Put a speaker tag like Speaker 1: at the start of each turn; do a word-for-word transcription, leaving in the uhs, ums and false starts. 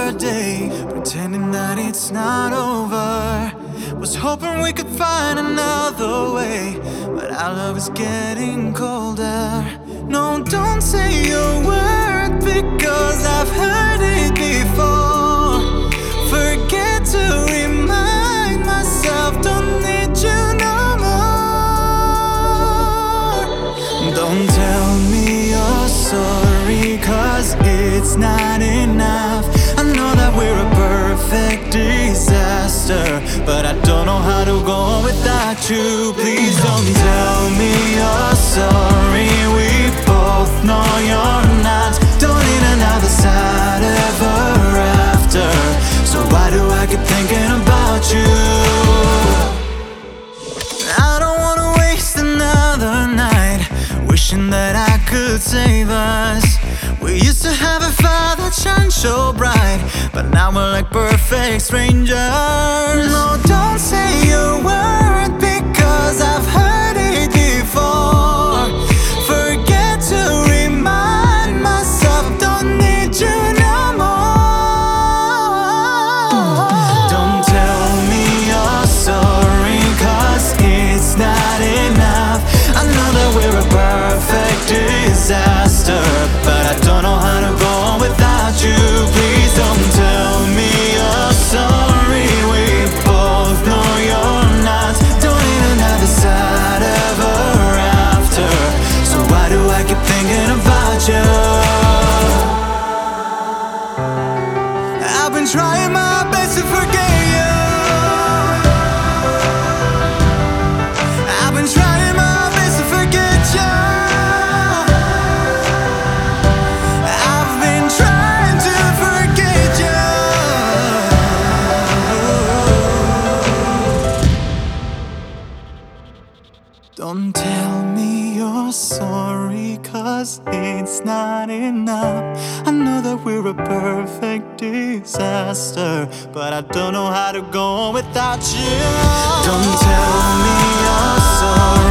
Speaker 1: another day, pretending that it's not over. Was hoping we could find another way, but our love is getting colder. No, don't say a word, because I've heard it before. Forget to remind myself, don't need you no more. Don't tell me you're sorry, cause it's not enough. I know that we're a perfect disaster, but I don't know how to go on without you. Please don't tell me you're sorry, we both know you're not. Don't need another side ever after, so why do I keep thinking about you? I don't wanna waste another night wishing that I could save us. We used to have a fire that shines so bright, but now we're like perfect strangers. No, don't say a word, because I've heard it before. Forget to remind myself, don't need you no more. Don't tell me you're sorry, cause it's not enough. I know that we're a perfect disaster, but I don't know how to go on without you. Please don't tell me you're sorry, we both know you're not. Don't need another side ever after, so why do I keep thinking about you? I've been trying my best to forget you. I've been trying my best to forget you. I've been trying to forget you. Don't tell me you're sorry, cause it's not enough. I know that we're a perfect disaster, but I don't know how to go on without you. Don't tell me you're sorry,